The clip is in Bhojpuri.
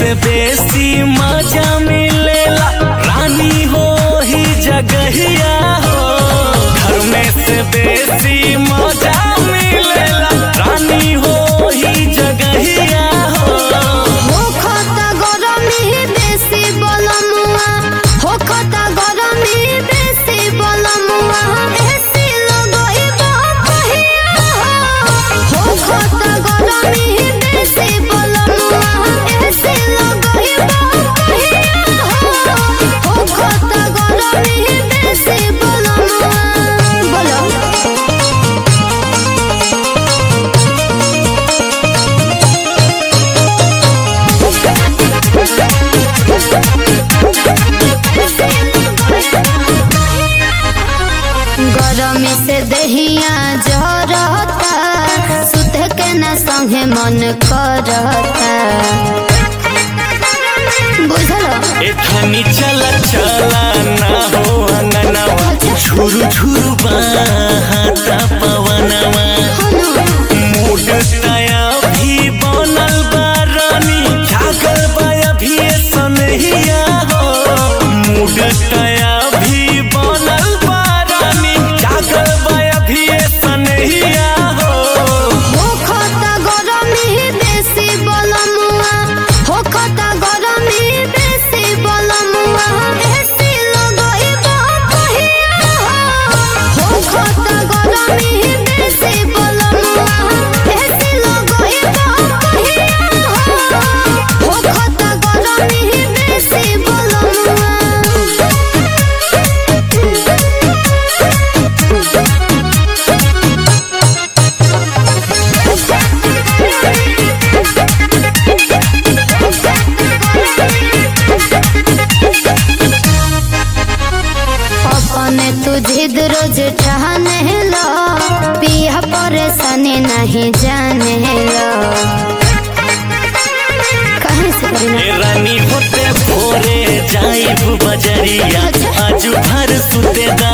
से बेसी मजा मिलेला रानी हो ही जगहिया हो। घर में से बेसी मजा मिलेला रानी हो ही जगहिया हो। हो खाता गरमी बेसी बलमुआ, हो खाता गरमी बेसी बलमुआ, एसी लगइबा कहिया हो। हो खाता गरमी बेसी बलमुआ, एसी लगइबा कहिया हो। हो खाता गरमी बेसी बलमुआ बोलो। गरमी से दहिया जरता, सुत के न संगे मन करता। बुझल एखनी चला चला ना हो अंगनवा, झुरु झुरु बहता पवनवा। मूड तया भी बनल बा रानी, जागल बा अभी सनहिया हो। मूड तया भी बनल बा रानी, जागल बा अभी सनहिया हो। हो खाता गरमी बेसी बलमुआ, हो खाता गरमी बेसी बलमुआ, एसी लगइबा कहिया हो। हो खाता गरमी बेसी बलमुआ, एसी लगइबा कहिया हो। हो खाता गरमी बेसी बलमुआ। अपने तू जिद रोज ठाने लो, पिया परेशानी नहीं जाने लो। कहीं से करी ए रानी होते भोरे जाइब बजरिया, आज भर सुते दा